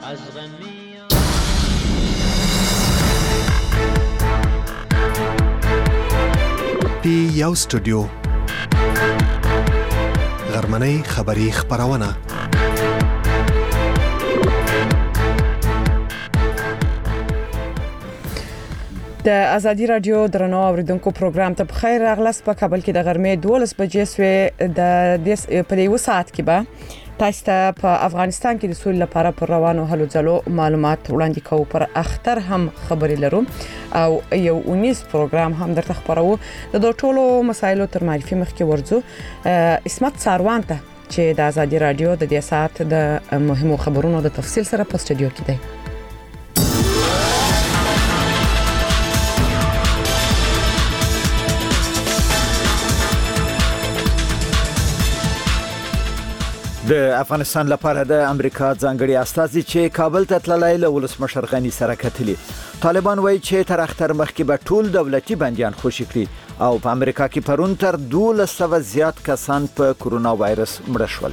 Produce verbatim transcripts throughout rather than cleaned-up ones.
پی یو سټوډیو غرمنۍ خبری خبرونه د ازادي رادیو درنو اوریدونکو پروګرام ته بخیر راغلاست. په کابل کې د غرمې دولس بجې سوې د په یو ساعت کې به تاسو ته په افغانستان کې د سولې لپاره پر روانو هلو ځلو معلومات وړاندې کوو. پر اختر هم خبرې لرو او یو اونیس پروګرام هم درته خبرو. د دوه ټولو مسایلو تر معرفي مخکې ورځو اسمت ساروان ته چې د ازادي رادیو د دې ساعت د مهمو خبرونو د تفصیل سره په سټوډیو کې دی. د افغانستان لپاره د امریکا ځانګړي استازي چې کابل ته تللی له ولسمشر غني سره کتلي. طالبان وایي چې تر اختر مخکې به ټول دولتي بنديان خوشي کړي او په امریکا کې پرون تر دولس سوه زیات کسان په کورونا وایرس مړه شول.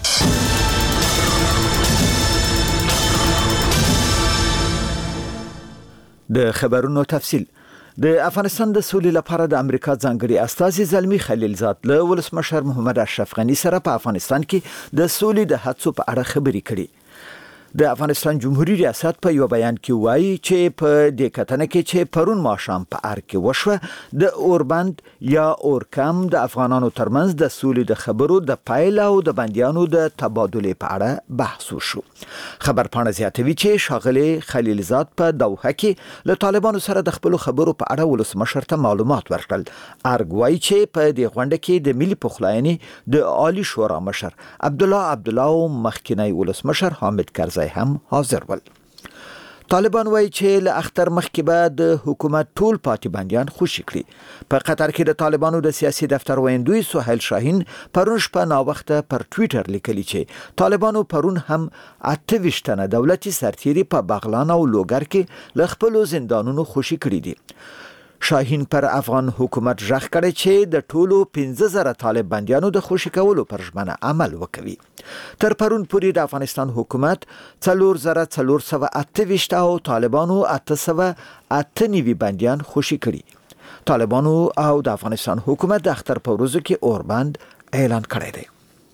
د خبرونو تفصیل. د افغانستان د سولې لپاره د امریکا ځانګړي استازي زلمی خلیلزاد له ولسمشر محمد اشرف غني سره په افغانستان کې د سولې د هڅو په اړه خبرې کړي. د افغانستان جمهوریت ریاست په یو بیان کې وایي چې په دې کتنه کې چې پرون ماښام په ار کې وشوه د اوربند یا اورکم د افغانانو ترمنځ د سولې د خبرو د پایل او د بنديانو د تبادله په اړه بحث وشو. خبر پاڼه زیاتوي چې شاغلي خلیلزاد په دوحه کې له طالبانو سره د خپل خبرو په اړه ولسمشر ته معلومات ورکړل. ارګوای چې په دې غونډه کې د ملي پخلاینې د عالی شورا مشر عبد الله عبد الله او مخکنی ولسمشر حامد کرزی هم حاضر ول. طالبان وایي چې له اختر مخکې به د حکومت ټول پاتې بنديان خوشي کړي. په قطر کې د طالبانو د سیاسي دفتر ویندوی سهیل شاهین پرون شپه ناوخته پر ټوئیټر لیکلي چې طالبانو پرون هم اته ویشت تنه دولتي سرتیري په بغلان او لوګر کې له خپل زندانونو خوشي کړي دي. شاهین پر افغان حکومت ژغ کړی چې د ټولو پنځه زره طالب بنديانو د خوشي کولو پر ژمنه عمل وکوي. تر پرون پورې د افغانستان حکومت څلور زره څلور سوه اته ویشت او طالبانو اته سوه اته نوي بنديان خوشي کړي. طالبانو او د افغانستان حکومت د اختر په ورځو کې اوربند اعلان کړی دی.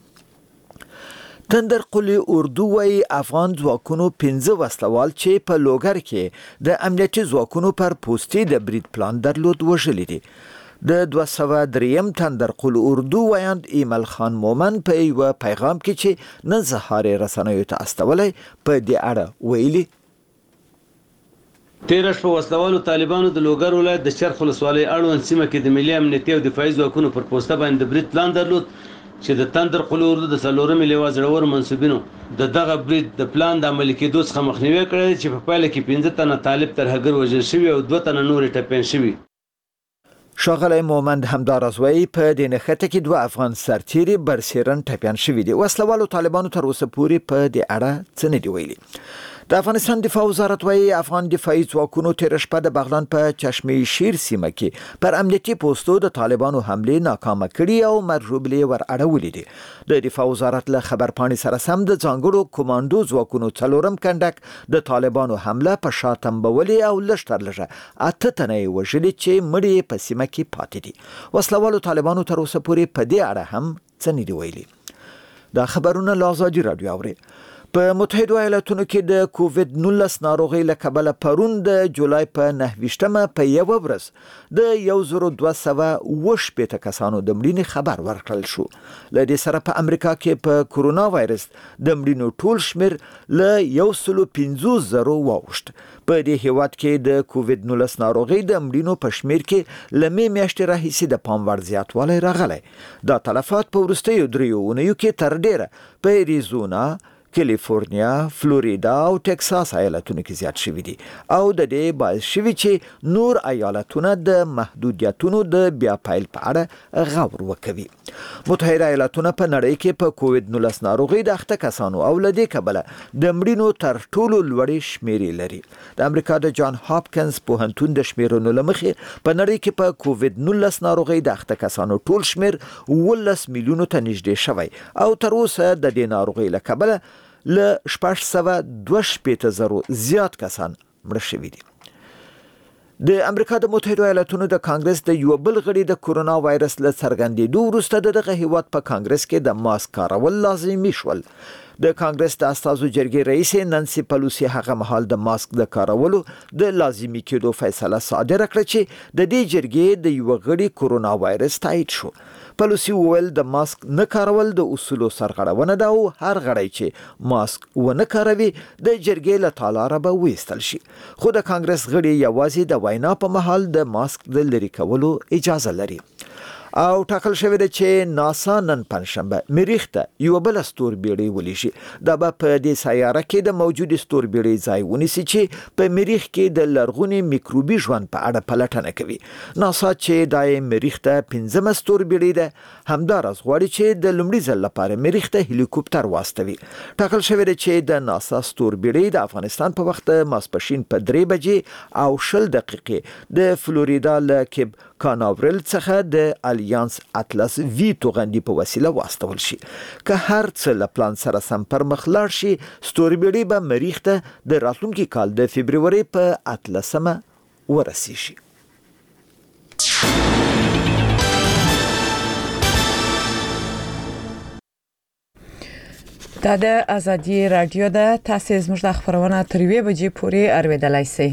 تندر قلی اردو وی افغان ځواکونو پنځه وسلوال چې په لوګر کې د امنیتي ځواکونو پر پوستې د برید پلان درلود وژلي دي. د دوه سوه دریم تندر قلی اردو ویاند ایمل خان مومن په یو پیغام کې چې نن سهار رسنیو ته استولی په دې اړه ویلي: تیرش په وسلوالو طالبانو د لوګر ولایت د چرخ ولسوالۍ اړوند سیمه کې د ملي امنیتي او دفاعي ځواکونو پر پوسته باندې برید پلان درلود چې د تندر قلی اردو د څلورمې لواء زړور منصوبینو د دغه برید د پلان د عملي کېدو څخه مخنیوي کړی چې په پایله کې پنځه تنه طالب ترهګر وژل شوي او دوه تنه نور ټپیان شوي. شاغلی مومند همداراز وایي په دې نښته کې دوه افغان سرتیري برسیرن ټپیان شوي دي. وسلوالو طالبانو تر اوسه پورې په دې اړه څه نه دي ویلي. د افغانستان دفاع وزارت وایي افغان دفاعي ځواکونو تیر شپه د بغلان په چشمه شیر سیمه کې پر امنیتي پوسټو د طالبانو حمله ناکامه کړي او مرجوبلې ور اړولې دي. د دفاع وزارت له خبر پاڼې سره سم د ځانګړو کمانډو ځواکونو څلورم کنډک د طالبانو حمله په شا تمبولې او لږ تر لږه اته تنه یې وژلي چې مړي په سیمه کې پاتې دي. وسلوالو طالبانو تر اوسه پورې په دې اړه هم څه نه دي ویلي. دا خبرونه له ازادي رادیو اوري. په متحده ایالاتونو کې د کووید نولس ناروغي له کبله پرون د جولای په نهه ویشتمه په یو ورځ د یو زر دوه سوه اوه شپېته کسانو د مړینې خبر ورکړل شو. له دې سره په امریکا کې په کورونا وایرس د مړینو ټول شمیر له یو سل پنځوس زرو واوښت. په دې هیواد کې د کووید نولس ناروغي د مړینو په شمیر کې له مې میاشتې راهیسې د پام وړ زیاتوالی راغلی. دا تلفات په وروستیو دریو اونیو کې تر ډیره په اریزونا، کالیفورنیا، فلوریدا او ټکساس ایالتونو کې زیات شوي دي او د دې باعث شوي چې نور ایالتونه د محدودیتونو د بیا پیل په اړه غور وکوي. متحده ایالتونه په نړۍ کې په کووید نولس ناروغي د اخته کسانو او له دې کبله د مړینو تر ټولو لوړې شمیرې لري. د امریکا د جان هاپکینز پوهنتون د شمیرونو له مخې په نړۍ کې په کووید نولس ناروغي د اخته کسانو ټول شمیر اوولس میلیونو ته نږدې شوی او تر اوسه د دې ناروغي له کبله له شپږ سوه دوه شپېته زرو زیات کسان مړه شوي دي. د امریکا د متحده ایالاتونو د کانګرس د یو بل غړي د کورونا وایرس له څرګندېدو وروسته دغه هیواد په کانګرس کې د ماسک کارول لازمي شول. د کانګرس د استازو جرګې رئیس نانسي پلوسی هغه مهال د ماسک د کارولو د لازمي کېدو فیصله صادره کړه چې د دې جرګې د یو غړي کورونا وایرس تایید شو. پلوسی وویل د ماسک نه کارول د اصولو سرغړونه ده او هر غړی چې ماسک ونه کاروي د جرګې له تالاره به وایستل شي. خو د کانګرس غړي یوازې د وینا په مهال د ماسک د لرې کولو اجازه لري. او ټاکل شوی دی چې ناسا نن پنځشنبه مریخ ته یو بل ستوربیړۍ ولیږي. دا به په دې سیاره کې د موجودې ستوربیړۍ ځای ونیسي چې په مریخ کې د لرغوني میکروبي ژوند په اړه پلټنه کوي. ناسا چې د مریخ ته پنځمه ستوربیړۍ ده همداراز غواړي چې د لومړي ځل لپاره مریخ ته هلیکوپټر واستوي. ټاکل شوی دی چې د ناسا ستوربیړۍ د افغانستان په وخت ماسپښین په درې بجې او شل دقیقې د فلوریدا له کیب کاناورل څخه د الیانس اطلس وی توغندي په وسیله واستول شي. که هر څه له پلان سره سم پر مخ لاړ شي ستوربیړۍ به مریخ ته د راتلونکي کال د فبروري په اتلسمه ورسیږي. دا د ازادي رادیو ده. تاسو زموږ د خبرونه تر یوې بجې پورې اوریدلای شئ.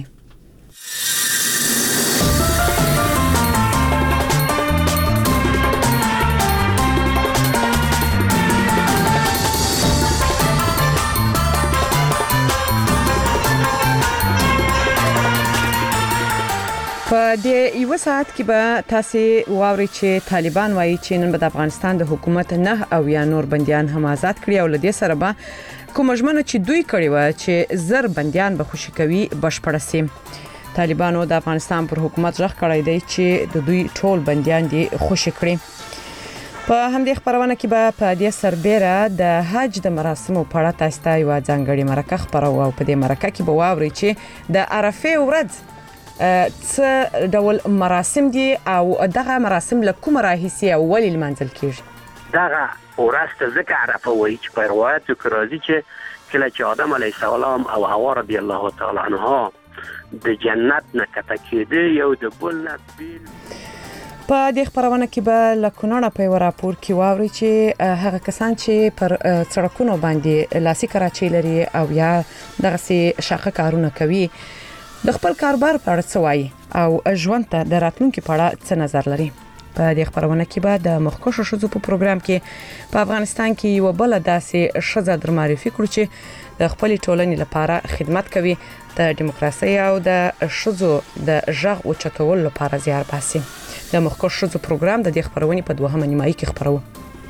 په دې یو ساعت کې به تاسو واورئ چې طالبان وایي چې نن به د افغانستان د حکومت نه او یا نور بنديان هم آزاد کړي او لدې سره به کوم ژمنه چې دوی کړی و چې زر بنديان به خوشي کوي بشپړ سي. طالبانو د افغانستان پر حکومت ځخ کړی دی چې د دوی ټول بنديان دي خوشي کړي. په همدې خبرونه کې به په دې سربېره د حج د مراسمو په اړه تاسو ته یو ځانګړي مرکه خبرو او په دې مرکه کې به واورئ چې د عرفه ورځ څه ډول مراسم دي او دغه مراسم له کوم راهیسي او ولې لمانځل کیږي. دغه ورځ ځکه عرفه وایي چې په روایت کې راځي چې کله چې آدم علیه السلام او حوا رضی الله تعالی عنها د جنت نه کته کېده یو د بل نه بیل. په دې خبرونه کې به له کونړه په راپور کې واوري چې هغه کسان چې پر سړکونو باندې لاسي کراچۍ لري او یا دغه سي شاخه کارونه کوي د خپل کاروبار په اړه څه وایي او ژوند ته د راتلونکي په اړه څه نظر لري. په دې خبرونه کې به د مخکښو ښځو په پروګرام کې په افغانستان کې یو بل داسې ښځه در معرفي کړو چې د خپل ټولنې لپاره خدمت کوي، د دیموکراسي او د ښځو د ژغ او چتولو لپاره زیار باسي. د مخکښو ښځو پروګرام د دې خبرونې په دوهمه نیمایي کې خبرو.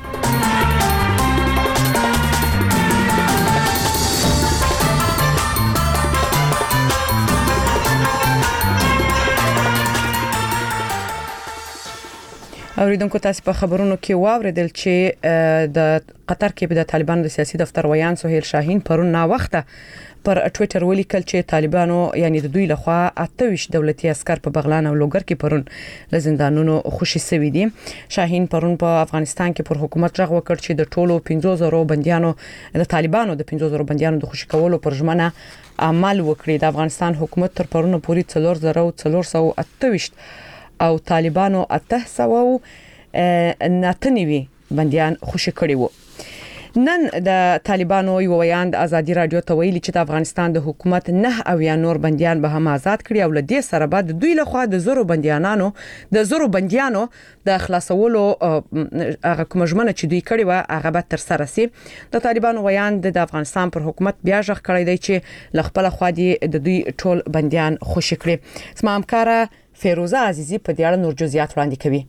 اوریدونکو تاسو په خبرونو کې واوریدل چې د قطر کې د طالبانو د سیاسي دفتر ویان سهیل شاهین پرون نا وخته پر ټوئیټر ولیکل چې طالبانو یعنی د دوی لخوا اته ویشت دولتي عسكر په بغلان او لوګر کې پرون له زندانونو خوشي سوي دي. شاهین پرون په افغانستان کې پر حکومت ژغ وکړ چې د ټولو پنځه زره بنديانو د طالبانو د پنځه زره بنديانو د خوشي کولو پر ژمنه عمل وکړي. د افغانستان حکومت تر پرونه پورې څلور زره څلور سوه اته ویشت او طالبانو اته سوه ناتنوي بنديان خوشي کړي وو. نن د طالبانو یو ویان د ازادي رادیو ته ویلي چې د افغانستان د حکومت نه او یا نور بنديان به هم آزاد کړي او لدې سره بعد دوی له خوا د زرو بنديانانو د زرو بنديانو د خلاصولو هغه کوم ژمنه چې دوی کړي و هغه به تر سره سي. د طالبانو ویان د افغانستان پر حکومت بیا ژغ کړی دی چې ل خپل خوا دي د دوی ټول بنديان خوشي کړي. سما همکاره فیروزه عزیزی په دې اړه نور جزئیات وړاندې کوي.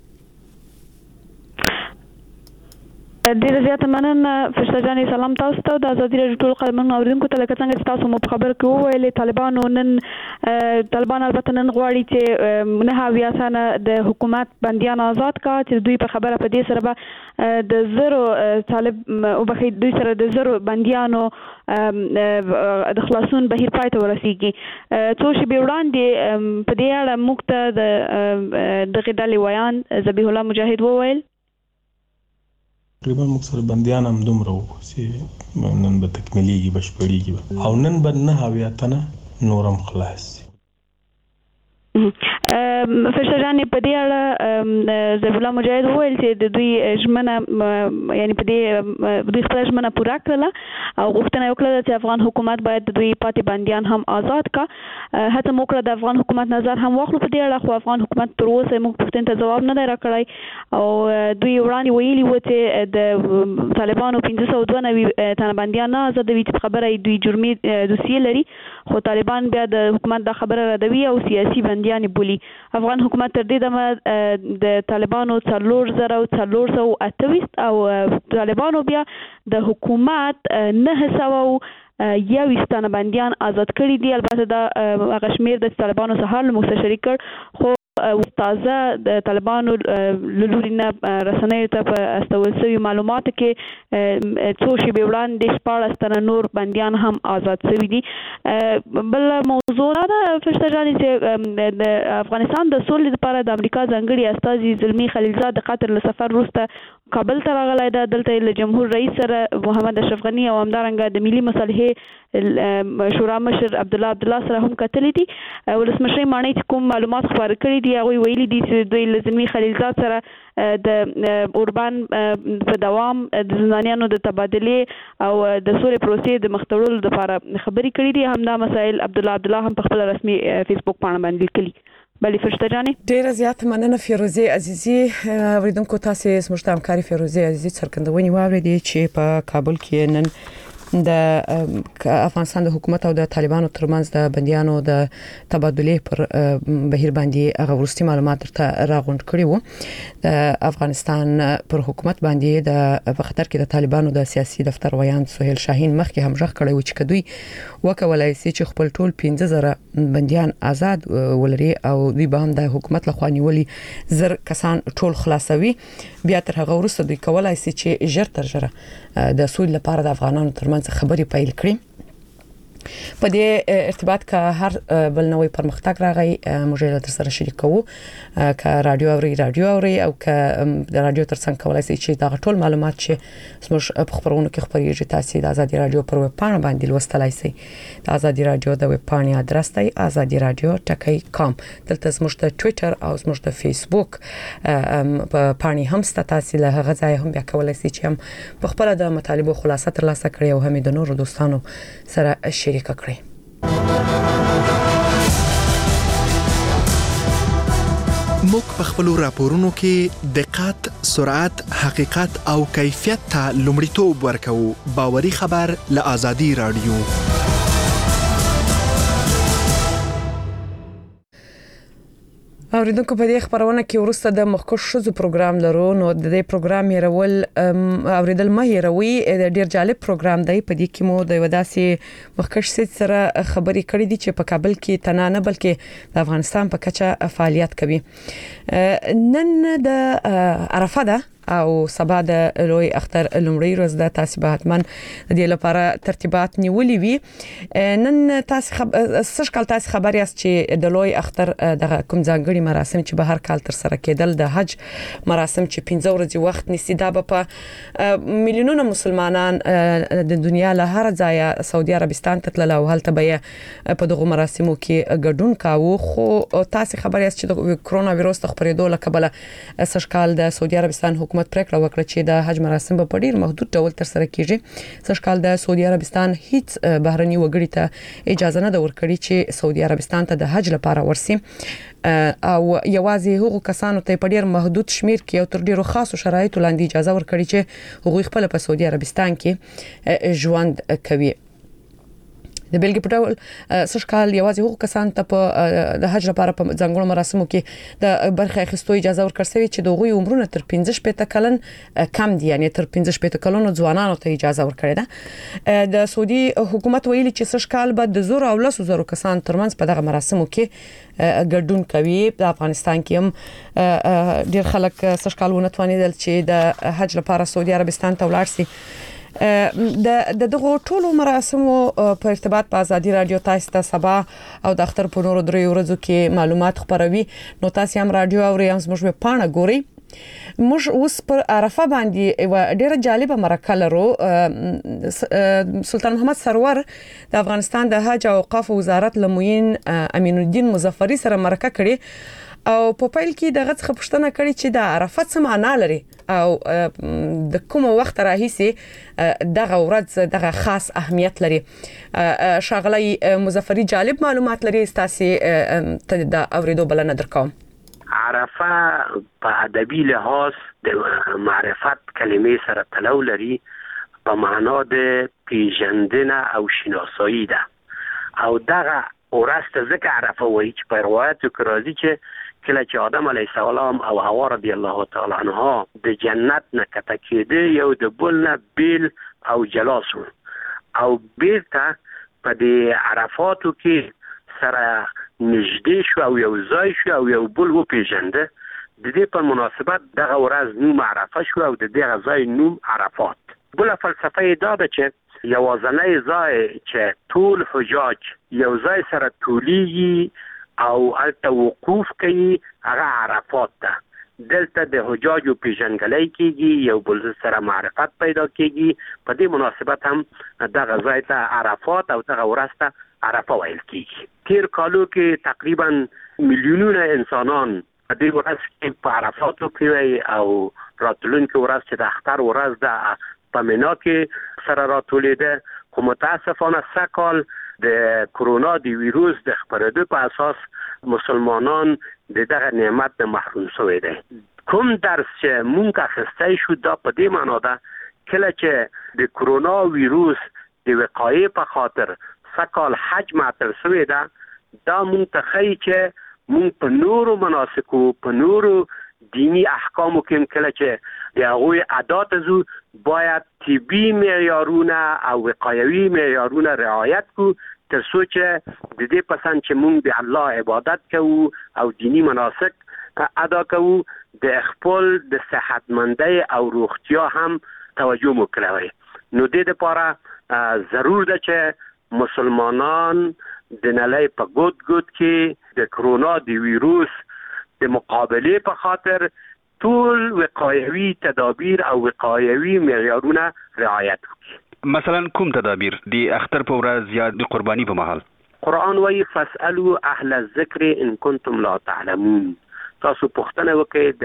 ډیر زیات مننه فرشته جاني. سلام تاسو ته. د ازادي رادیو ټول قلمن اوریدونکو ته لکه څنګه چې تاسو مو په خبر کې وویل طالبانو نن طالبان البته نن غواړي چې نه هاویا سنه د حکومت بنديان آزاد کا چې دوی په خبره په دې سره به د زرو طالب او بخې دوی سره د زرو بنديانو د خلاصون بهیر پای ته ورسیږي. څو شی به وړاندې په دې اړه موږ ته د دغه ډلې ویان ذبیح الله مجاهد وویل. تقریبا موږ سره بنديان هم دومره وو چې نن به تکمیلېږي بشپړېږي او نن به نه اویا تنه نورم خلاص فرشته جان په دې اړه زبیح الله مجاهد وویل چې د دوی ژمنه یعنی په دې دوی خپل ژمنه پوره کړله او غوښتنه وکړه چې افغان حکومت باید د دوی پاتې بنديان هم آزاد کا هڅه موکړه د افغان حکومت نظر هم واخلو په دې اړه خو افغان حکومت تر اوسه موږ پوښتنې ته جواب نه دی راکړی او دوی وړاندې ویلي و چې د طالبانو پنځه سوه دوه نوي تنه بنديان نه آزادوي چې خبره دوی جرمي دوسیې لري خو طالبان بیا د حکومت دا خبره ردوي او سیاسي بنديان بولي افغان حکومت تر دې دمه د طالبانو څلور زره او څلور سوه اته ویشت او طالبانو بیا د حکومت نه سوه یویشت تنه بندیان آزاد کړي دي. البته دا هغه شمېر د طالبانو څخه له موږ سره شریک کړ خو تازه د طالبانو له لوري نه رسنیو ته په استول شوي معلوماتو کې څو شېبې وړاندې شپاړس تنه نور بندیان هم آزاد شوي دي. بل موضوع دا ده فرشته جانې چې د افغانستان د سولې لپاره د امریکا ځانګړي استازي زلمي خلیلزاد د قطر له سفر وروسته کابل ته راغلی ده. دلته له جمهور رئیس سره محمد اشرف غني او همدارنګه د ملي مصالحې شورا مشر عبدالله عبدالله سره هم کتلي دي. ولسمشر ماڼۍ چې کوم معلومات خپاره کړي دي هغوی ویلي دي چې دوی له زلمي خلیلزاد سره د اوربان په دوام د زندانیانو د تبادلې او د سولې پروسې د مخ ته وړلو لپاره خبرې کړي دي. همدا مسایل عبدالله عبدالله هم په خپل رسمي فیسبوک پاڼه باندې لیکلي. بلی فرشته جانې ډیره زیات مننه فیروزه عزیزي. اوریدونکو تاسو زموږ د همکاري فیروزه عزیزي څرګندونې واوریدي چې په کابل کې نن د افغانستان د حکومت او د طالبانو ترمنځ د بنديانو د تبادلې پر بهیر باندې هغه ورستي معلومات ترته راغونډ کړي وو. د افغانستان پر حکومت باندې د په خطر کې د طالبانو د سیاسي دفتر ویان سهیل شاهین مخکې هم ژغ کړی و چې کدوې وکولای شي چې خپل ټول پنځه زره بنديان آزاد ولري او دوی به هم د حکومت لخوا نیولې زر کسان ټول خلاصوي. بیا تر هغه وروسته دوی کولای شي چې ژر تر ژره د سولې لپاره د افغانانو ترمنځ خبري پیل کړي. په دې ارتباط کا هر بل نوې پرمختګ راغی موږ یې تر سره شریکو کا رادیو اوري رادیو اوري او کا د رادیو ترڅنګ کولای شي چې دا ټول معلومات چې زموږ په خبرونو کې خبريږي تاسو د ازادي رادیو پر ویب پاڼه باندې لوستلای شئ. د ازادي رادیو د ویب پاڼې ادرس دی ازادي رادیو ټکی کام. دلته زموږ د ټوئیټر او زموږ د فیسبوک په پاڼې هم ستاسو له هغه ځای هم بیا کولای شئ چې هم په خپل د مطالبه خلاصه ترلاسه کړئ او هم د نورو دوستانو سره شریک کړئ. موږ په خپل راپورونو کې دقت، سرعت، حقیقت او کیفیت ته لومړیتوب ورکوو. باوري خبر له ازادي رادیو. اوریدونکو په دې خبرونه کې ورسته د مخکښ شوزو پروګرام لرو. نو د دې پروګرام یې رول اوریدل مه هیروي. د ډیر جالب پروګرام دی. په دې کې مو د وداسي مخکښ سید سره خبرې کړې دي چې په کابل کې تنه نه بلکې د افغانستان په کچه فعالیت کوي. نن د عرفه ده او سبا د لوی اختر لومړی ورځ د تاسو به حتمن د دې لپاره ترتیبات نیولې وي. نن تاسو خب... سږ کال تاسو خبر یاست چې د لوی اختر د کوم ځانګړي مراسم چې به هر کال تر سره کېدل د حج مراسم چې پنځه ورځې وخت نیسي دا به په میلیونونو مسلمانان د دنیا له هر ځایه سعودي عربستان ته تلل او هلته به په دغه مراسمو کې ګډون کاوه. خو تاسو خبر یاست چې د کرونا وایرس د خپرېدو له کبله سږ کال د سعودي عربستان حکومت پریکړه وکړه چې د حج مراسم په ډیر محدود ډول تر سره کیږي. سږ کال د سعودي عربستان هیڅ بهرني وګړي ته اجازه نه ورکړي چې سعودي عربستان ته د حج لپاره ورسي او یوازې هغو کسانو ته په ډیر محدود شمیر کې او تر ډیرو خاصو شرایطو لاندې اجازه ورکړي چې هغوی خپل په سعودي عربستان کې ژوند کوي. د بیلګې په ډول سږ کال یوازې هغو کسانو ته په د حج لپاره په ځانګړو مراسمو کې د برخه اخیستو اجازه ورکړل شوې چې د هغوی عمرونه تر پنځه شپېته کلن کم دي، یعنی تر پنځه شپېته کلونو ځوانانو ته اجازه ورکړې ده. د سعودي حکومت ویلي چې سږ کال به د زور او لسو زرو کسان ترمنځ په دغه مراسمو کې ګډون کوي. په افغانستان کې هم ډیر خلک سږ کال ونه توانیدل چې د حج لپاره سعودي عربستان ته ولاړ شي. د دغه ټولو مراسمو په ارتباط په ازادي رادیو تاسو ته سبا او د اختر په نورو درې ورځو کې معلومات خبروي. نو تاسو هم رادیو او ریاض موږ په پاڼه ګوري موږ اوس پر عرفه باندې یو ډیره جالبه مرکه لرو. سلطان محمد سرور د افغانستان د حج او اوقاف وزارت لموین امین الدین مظفری سره مرکه کړې او په پیل کې دغه څخه پوښتنه کړې چې د عرفه څه معنا لري او د کوم وخت راهیسي دغه ورځ دغه خاص اهمیت لري. شاغلی مظفری جالب معلومات لري، تاسو ته د اوریدو بلنه درکوم. عرفه په ادبي لحاظ د معرفت کلمې سره تلو لري، په معنا د پیژندنه او شناسایی ده او دغه ورځ ته ځکه عرفه وایي چې په روایتو کې راځي چې کله چې آدم علیه السلام او حوا رضی الله تعالی عنها د جنت نه کته کېده یو د بل نه بیل او جلا شو او بیرته په دې عرفاتو کې سره نږدې شو او یو ځای شو او یو بل وپېژنده. د دې په مناسبت دغه ورځ نوم عرفه شو او د دغه ځای نوم عرفات. بله فلسفه یې دا ده چې یوازنی ځای چې ټول حجاج یو ځای سره ټولیږي او هلته وقوف کوي هغه عرفات ده. دلته د حجاجو پیژندګلوي کیږي، یو بل سره معرفت پیدا کیږي. په دې مناسبت هم دغه ځای ته عرفات او دغه ورځ ته عرفه ویل کیږي. تیر کالو کې تقریبا میلیونونه انسانان د دې ورځ کې په عرفاتو کې او راتلونکي ورځ چې د اختر ورځ ده په مینا کې سره راټولېده، خو متاسفانه سږ کال د کرونا د ویروس د خپرېدو په اساس مسلمانان د دغه نعمت نه محروم شوي دي. کوم درس چې مونږ اخیستی شو دا په دې معنا ده کله چې د کرونا ویروس د وقایې په خاطر سږ کال حج معطل شوی ده، دا مونږ ته ښیي چې مونږ په نورو مناسکو په نورو دینی احکامو کې کله چې د هغوی ادا ته ځو باید طبي معیارونه او وقایوي معیارونه رعایت کړو تر څو چې د دې پسند چې مونږ د الله عبادت کوو او دینی مناسک ادا کوو د خپل د صحتمندۍ او روغتیا هم توجه مو کوي. نو د دې لپاره ضرور ده چې مسلمانان د نړۍ په ګوت ګوت کې د کرونا د ویروس د مقابله په خاطر ټول وقایوي تدابیر او وقایوي معیارونه رعایت کړي. مثلا کوم تدابیر دی اختر په ورځ یا د قرباني په مهال؟ قرآن وایي فاسألوا اهل الذکر ان کنتم لا تعلمون. تاسو پوښتنه وکړئ د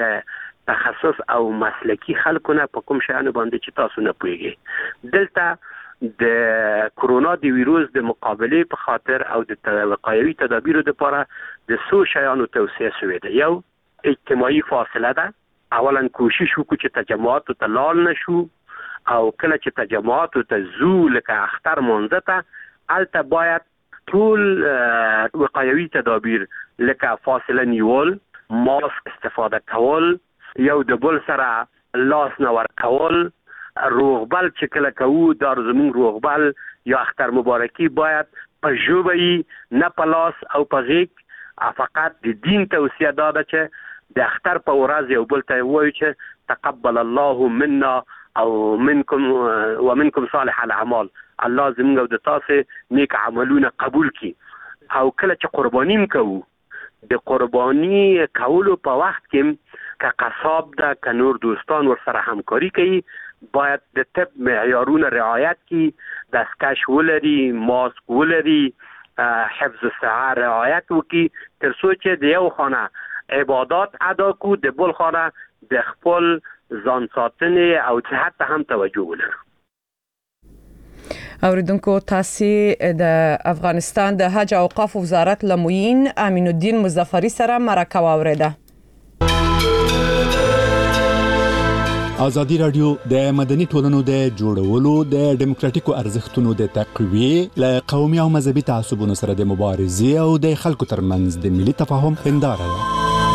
تخصص او مسلکی خلکونه په کوم شیانو باندې چې تاسو نه پوهیږئ. دلته د کرونا د ویروس د مقابله په خاطر او د وقایوي تدابیرو لپاره د څو شیانو توصیه شوې ده. یو اجتماعي فاصله ده. اولا کوشش وکړو چې تجمعات ته لاړ نشو او کله چې تجمعات ته ځو لکه اختر مونځ ته البته باید ټول وقایوي تدابیر لکه فاصله نیول، ماسک استفاده کول، یو د بل سره لاس نه ورکول، روغبل چې کله کوو دا زموږ روغبل یا اختر مبارکي باید په ژبه نه په لاس او په غیږ. فقط د دین توصیه دا ده چې د اختر په ورځ یو بل ته وایو چې تقبل الله منا او منکم ومنکم صالح الاعمال، الله زموږ او د تاسو نیک عملونه قبول کړي. او کله چې قرباني کوو د قرباني کولو په وخت کې که قصاب ده که نور دوستان ورسره همکاري کوي باید د طب معیارونه رعایت کړي، دستکش ولري، ماسک ولري، حفظ الصحه رعایت وکړي تر څو چې د یو خانه عبادت ادا کو د بل خانه د خپل ځان ساتنې او صحت ته هم توجه ولرو. اوریدونکو تاسو د افغانستان د حج او اوقاف وزارت لموین امین الدین مظفری سره مرکه واوریده. ازادي راډیو د مدني ټولنو د جوړولو د ډیموکراتیکو ارزښتونو د تقویه ل قومي او مذهبي تعصبونو سره د مبارزې او د خلکو ترمنځ د ملي تفاهم هنداره ده.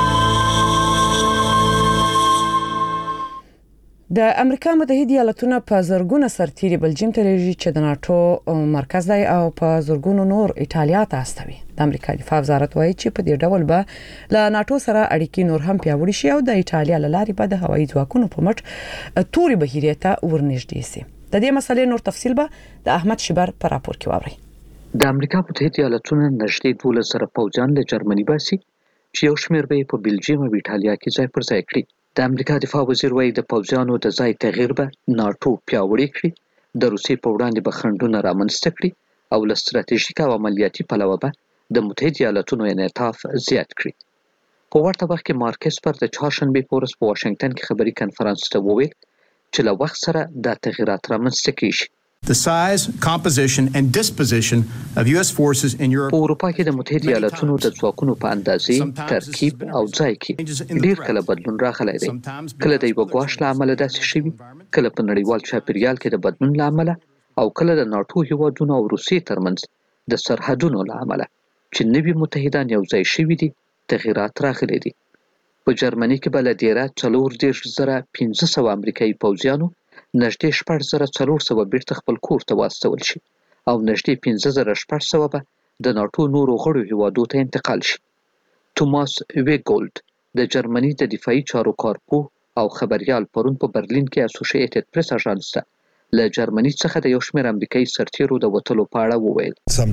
د امریکا متحده ایالاتونو په زرګونه سرتیري بلجیم ته لېږي چې د ناتو مرکز دی او په زرګونو نور ایټالیا ته استوي. د امریکا دفاع وزارت وایي چې په دې ډول به له ناتو سره اړیکې نور هم پیاوړې شي او د ایټالیا له لارې به د هوایي ځواکونو په مټ توري بهیرې ته ورنږدې شي. د دې مسلې نور تفصیل به د احمد شبر په راپور کې واورئ. د امریکا متحده ایالاتونو نږدې دولس سره پوځیان له جرمني باسي چې یو شمېر به په بلجیم او ایټالیا کې ځای پر ځای کړي. د امریکا دفاع وزیر وایي د پوځیانو د ځای تغییر به ناټو پیاوړی کړي، د روسیې په وړاندې به خنډونه رامنځته کړي او له ستراتیژیک او عملیاتي پلوه به د متحده ایالاتونو انعطاف زیات کړي. په ورته وخت کې مارک اسپر د چهارشنبې په ورځ په واشنګټن کې خبري کنفرانس ته وویل چې له وخت سره دا تغییرات رامنځته کیږي. The size, composition and disposition of U S forces in Europe. په اروپا کې د متحده ایالاتونو د ځواکونو په اندازې، ترکیب او ځای کې ډیر کله بدلون راغلی دی. کله د یو ګواښ له امله داسې شوي، کله په نړیوال چاپیریال کې د بدلون له امله، او کله د ناټو هیوادونو او روسیې ترمنځ د سرحدونو له امله چې نوي متحدان یو ځای شوي دي، تغییرات راغلي دي. په جرمني کې به له ډیره څلور دېرش زره پنځه سوه امریکایي پوځیانو نږدې شپږ زره څلور سوه بیرته خپل کور ته واستول شي او نږدې پنځه زره شپږ سوه به د ناټو نورو غړو هیوادو ته انتقال شي. توماس ویګولډ د جرمني د دفاعي چارو کارپوه او خبریال پرون په برلین کې اسوسییټډ پریس اژانس ته له جرمني څخه د یو شمېر امریکایي سرتیرو د وتلو په اړه وویل.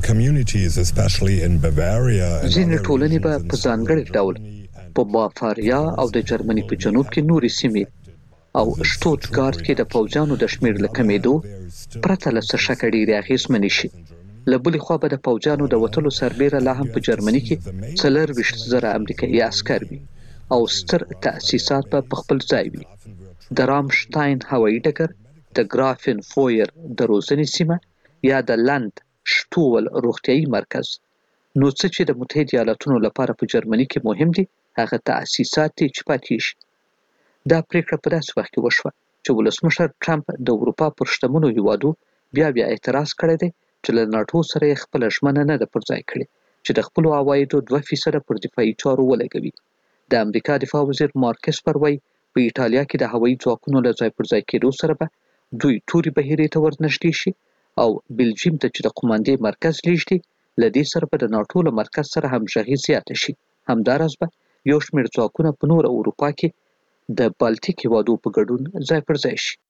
ځینې ټولنې به په ځانګړي ډول په بافاریا او د جرمني په جنوب کې نورې سیمې او شټوتګارت کې د پوځیانو د شمېر له کمېدو پرته له څه شکه ډېرې اغېزمنې شي. له بلې خوا به د پوځیانو د وتلو سربیره لا هم په جرمني کې څلرویشت زره امریکایي عسکر وي او ستر تأسیسات به په خپل ځای وي. د رامشتاین هوایي ډګر، د ګرافن فویر د روزنې سیمه یا د لند شټول روغتیايي مرکز. نو څه چې د متحده ایالاتونو لپاره په جرمني کې مهم دي هغه تأسیسات دي چې پاتې شي. دا پریکړه په داسې وخت کې وشوه چې ولسمشر ټرمپ د اروپا پر شتمنو هیوادو بیا بیا اعتراض کړی دی چې له ناټو سره یې خپله ژمنه نه ده پر ځای کړې چې د خپلو عوایدو دوه فیصده پر دفاعي چارو ولګوي. د امریکا دفاع وزیر مارک اسپر وایي په ایټالیا کې د هوایي ځواکونو له ځای پر ځای کېدو سره به دوی توري بهیرې ته ورنږدې شي او بلجیم ته چې د قوماندې مرکز لیږدي، له دې سره به د ناټو له مرکز سره همغږي زیاته شي. همداراز به یو شمېر ځواکونه په نوره اروپا کې د بالټیک هیوادو په ګډون ځای پر ځای شي.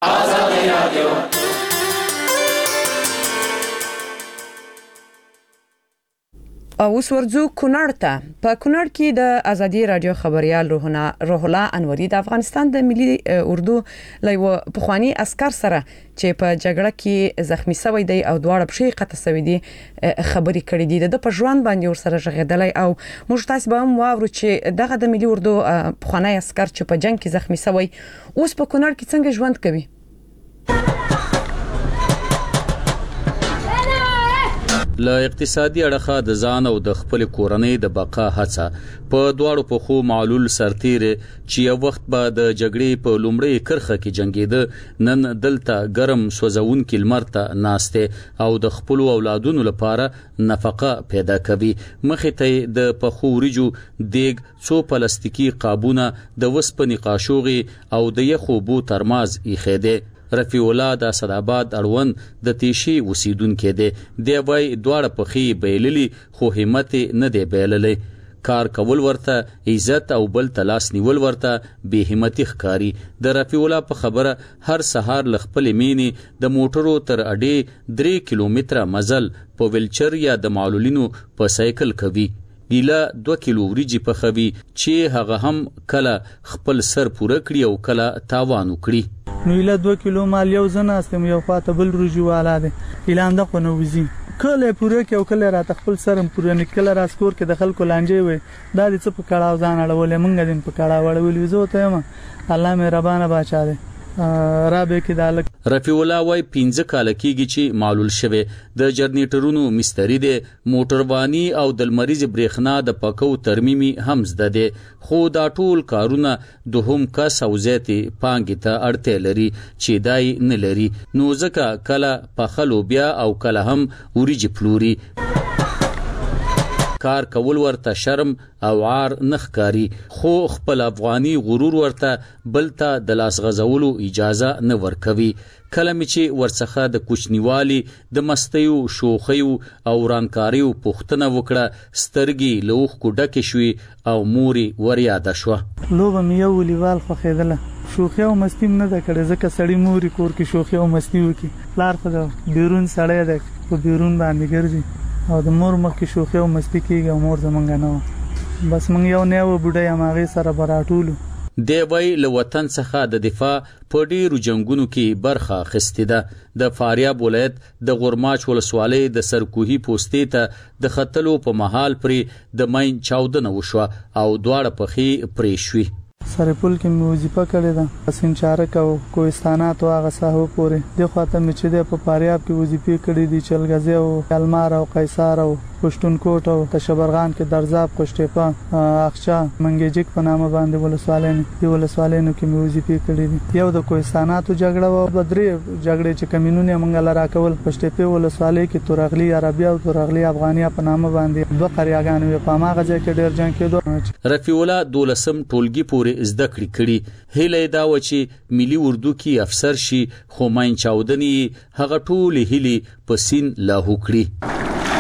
او اوس ورځو کونړ ته. په کونړ کې د ازادي رادیو خبريال روح الله انوري د افغانستان د ملي اردو لایو پخوانی عسكر سره چې په جګړه کې زخمی شوی دی او دواړه پښې قطع شوی دي خبري کړې دي. د په ژوند باندې ور سره ژغېدلای او موږ تاسو به هم واورو چې دغه د ملي اردو پخوانی عسكر چې په جنگ کې زخمی شوی اوس په کونړ کې څنګه ژوند کوي. له اقتصادي اړخه د ځان او د خپل کورنۍ د بقا هڅه په دواړو پخو معلول سرتیر چې یو وخت به د جګړې په لومړۍ کرخه کې جنگیده، نن دلته ګرم سوځون کې لمر ته ناشته او د خپل اولادونو لپاره نفقه پیدا کوي. مخې ته د پخو ورجو دیګ، څو پلاستیکي قابونه، د وسپنې قاشوغي او د یخو بو ترماز ایخېده. رفیع الله د اسداباد اړوند د تیشي وسیدونکو دی. دی وای دواړه پخې بیللی خو همت نه دی بیللی. کار کول ورته عزت او بل تلاس نیول ورته به همتی ښکاری. د رفیع الله په خبره هر سهار لخپل مینی د موټرو تر اډې درې کیلومتره مزل په ویلچر یا د معلولینو په سایکل کوي. ګیلا دوه کیلو وریجی په خوي چې هغه هم کله خپل سر پوره کړی او کله تاوان وکړي. نو اله دوه کیلو مال یو زنه استم یو خاطه بل رجو والا ده اعلان د خو نو وزي کله پوره کې او کله را تخپل سرم پوره نکله را سکور کې د خلکو لانجه وي دا د څه په کړهو ځان اړولې مونږ دین په کړهو اړولې زه ته یم الله مهربانه بچا ده رابې کې دالک. رفیع الله وای پنځه کال کېږي چې معلول شوه. د جرنیټرونو مستری دی، موټروانی او د مریض برېښنا د پکو ترمیمي هم زده دی، خو دا ټول کارونه دوهم کس او زیاتي پانګې ته اړتیا لري چې دای نه لري. نو ځکه کله په خلو بیا او کله هم وریجی پلوري. کار کول ورته شرم او عار نخکاری، خو خپل افغاني غرور ورته بلته د لاس غزولو اجازه نه ورکوي. کله می چې ورڅخه د کوچنیوالي د مستیو شوخیو او رانکاریو پوښتنه وکړه، سترګي لوخ کو ډکه شوي او موري وریاده شو. لوبه مې یو لیوال خو خېدله شوخي او مستی نه ده کړې ځکه سړی موري کور کې شوخي او مستی وکي. لار خو د بیرون سړی ده په بیرون باندې ګرځي او د مور مخ کې شوخي او مستی کېږي او مور زمونږ نه و. بس مونږ یو نه و بډای ماغه سره براټولو. دی وی له وطن څخه د دفاع په ډیرو جنگونو کې برخه اخیستې ده. د فاریاب ولایت د غورماچ ولسوالۍ د سرکوهي پوستې ته د ختلو په مهال پرې د ماین چاودنه وشوه او دواړه پخې پرې شوې. سرپل کې مې وظیفه کړې ده، سنچارک او کوهستانات او هغه ساحو پورې د خواته مې چې د په فاریاب کې وظیفې کړې دي، چلغزي او المار او قیصر او پښتونکوټ او تشبرغان کې درزاب کوشټپا اخچا منګیجک په نامه باندې ولسوالۍ دی ولسوالۍ کې مې وظیفې کړې دي. یو د کوهستانات جګړه او بدري جګړې چې کمینونه منګل راکول پښتپې ولسوالۍ کې تورغلی عربي او تورغلی افغانیا په نامه باندې دوه قریاګانې په ما غځه کې ډېر جنگ کېدو. رفیع الله دولسم ټولګي پورې زده کړې کړي. هیله دا و چې ملي اردو کې افسر شي، خو ماین چاودنې هغه ټول هیلي په سین لاهو کړي.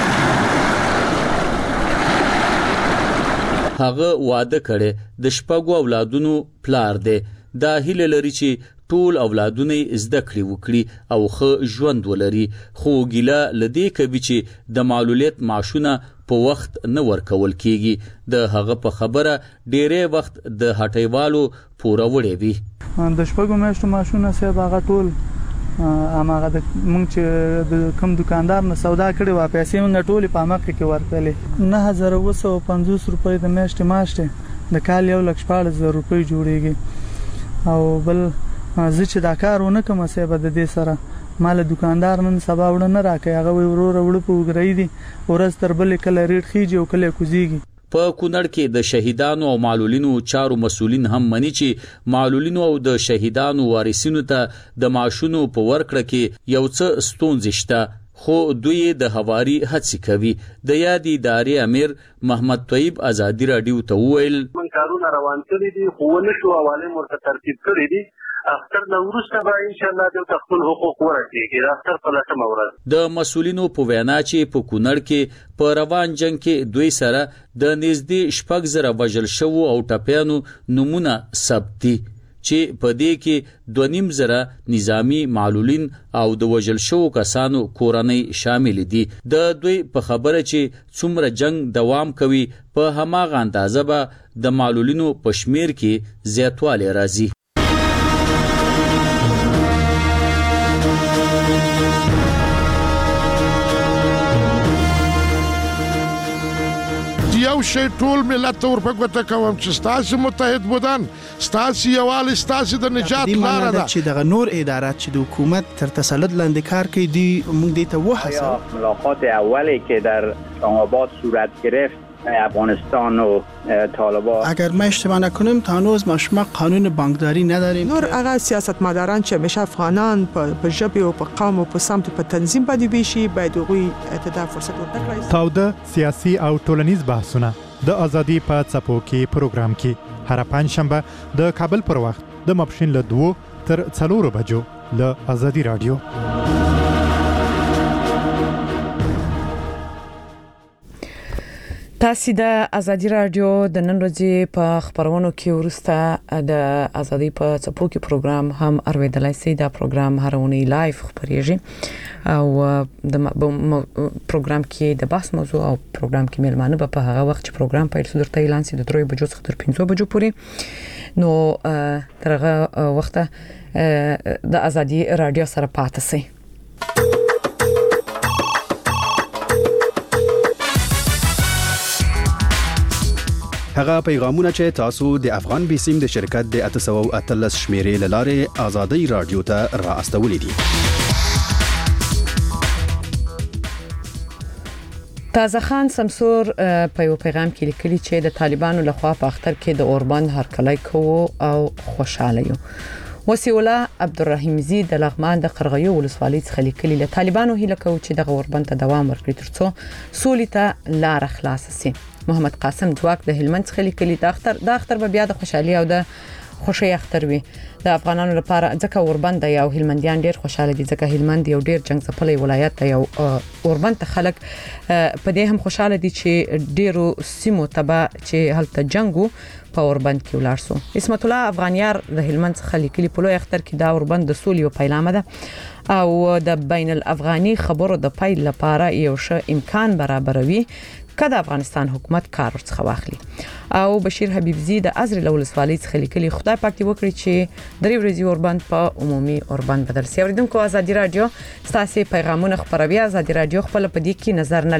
هغه واده کړي د شپږو اولادونو پلار دی. دا هیله لري چې ټول اولادونه زده کړې وکړي او ښه ژوند ولري، خو ګیله لدی کوي چې د معلولیت معاشونه په وخت نه ورکول کیږي. د هغه په خبره ډېرې وخت د هټیوالو پوره وړي وي. د شپږو میاشتو معاشونه سه هغه ټول اماغه د مونږ چې د کوم دکاندار نه سودا کړي وا پیسې مونږ ټول په اماقه کې ورکړلې. نه هزار او څو پنځوس روپۍ د میاشتې ماشته د کال یو لک شپږ زره روپۍ جوړیږي. او بل زه چې دا کارونه کوم سه به د دې سره مال دکاندار نن سبا وړ نه راکې، هغه ورور وړ په وګرای دي ورځ تر بل کله ریټ خيږي او کله کوزيږي. په کونړ کې د شهیدانو او معلولینو چارو مسولین هم مني چې معلولینو او د شهیدانو وارثینو ته د معاشونو په ورکړه کې یو څه ستونزې شته، خو دوی د هواري هڅې کوي. د یادې ادارې امیر محمد طیب ازادي رادیو ته وویل من کارونه روان کړي دي، خو نشو حواله مرته ترتیب کړي دي. اختر نو ورسته به ان شاء الله د خپل حقوق ورکړي. د اختر په لټه مورد د مسولینو په وینا چې په کونړ کې په روان جنگ کې دوی سره د نږدې شپږ زره وژل شوو او ټپیانو نمونه ثبت دي، چې په دې کې دوه نیم زره نظامی معلولین او د وژل شوو کسانو کورنۍ شامل دي. د دوی په خبره چې څومره جنگ دوام کوي په هماغه اندازه به د معلولینو په شمیر کې زیاتوالی راځي. یو شی ټول ملت ور په ګوته کوم چې ستاسو متحد بودن، ستاسو یوال، ستاسو د نجات لار ده. چې دغه نور ادارات چې د حکومت تر تسلط لاندې کار کوي دي موږ دې ته وهڅوو. ملاقات اولی که در اسلام آباد صورت گرفت افغانستان و طالبان، اگر ما اشتباه نکنیم تا هنوز ما شما قانون بانکداری نداریم. نور هغه سیاستمداران چې همیشه افغانان په ژبه او په قوم او په سمت په تنظیم باندې بيشي باید هغوی ته فرصت ورکړي. تاوده سیاسي او ټولنیز بحثونه د ازادي په څپو کې پروګرام کې هر پنځ شنبه د کابل پر وخت د ماپښین له دوه تر څلورو بجو له ازادي رادیو. تاسو د ازادي رادیو د نن ورځې په خبرونو کې ورسته د ازادي په څپو کې پروګرام هم اوریدلای شئ. دا پروګرام هرونی لایف خبريږي او د پروګرام کې د بحث موضوع او پروګرام کې ملمانه به په هغه وخت چې پروګرام پیل شو درته اعلان سي د درې بجو څخه تر پنځه بجو پورې. نو ترغه وخت د ازادي رادیو سره پاتې سي. هغه پیغامونه چې تاسو د افغان بیسیم د شرکت د اته سوه او اتلس شمیرې لاره ازادي رادیو ته را استولې دي. تازه خان سمسور په یو پیغام کې لیکلي چې د طالبانو لخوا په اختر کې د اوربند هرکلی کوو او خوشاله یو. وسی الله عبدالرحیم زی د لغمان د قرغیو ولسوالۍ څخه لیکلي له طالبانو هیله کوي چې د اوربند ته دوام ورکړي ترڅو سولې ته لار خلاص شي. محمد قاسم ځواک د هلمند څخه لیکلي د اختر د اختر به بیا د خوشحالي او د خوشي اختر وي د افغانانو لپاره ځکه اوربند یو هلمندیان ډیر خوشاله دي ځکه هلمند یو ډیر جنگ ځپلې ولایت دی او اوربند ته خلک په دې هم خوشاله دي چې ډیرو سیمو تبع چې هلته جنگو په اوربند کې ولار سو. اسمت الله افغانیار د هلمند څخه لیکلي په لوی اختر کې دا اوربند د سولې او پیغام ده او د بین الافغاني خبرو د پایل لپاره یو ښه امکان برابروي کله افغانستان حکومت کار ورڅخه واخلي. او بشیر حبیبزی د ازر لولسوالۍ څخه لیکلي خدای پاک دې وکړي چې درې ورځې اوربند په عمومي اوربند بدل شي. اوریدونکو ازادي رادیو ستاسو پیغامونه خبروي. ازادي رادیو خپل په دې کې نظر نه